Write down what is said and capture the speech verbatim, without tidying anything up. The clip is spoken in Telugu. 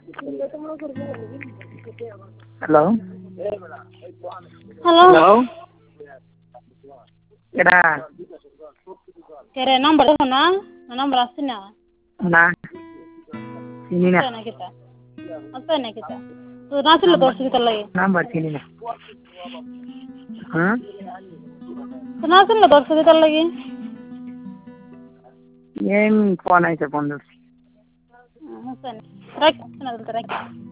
హలో హలో హలో ఎరా ಕೆರೆ ನಂಬರ್ ಹೋನಾ ನಂಬರ್ ಹಸ್ತಿನ నా చినినా ಅತ್ತೇನೆ ಕಿತ ಅತ್ತೇನೆ ಕಿತ ನಾಸಿಲ್ಲ ತೋರ್ಸಿತಲ್ಲ ನಂಬರ್ చినినా ನಾಸಿಲ್ಲ ತೋರ್ಸಿತಲ್ಲ ఏం ఫోన్ అయితే పొందు సరే రైట్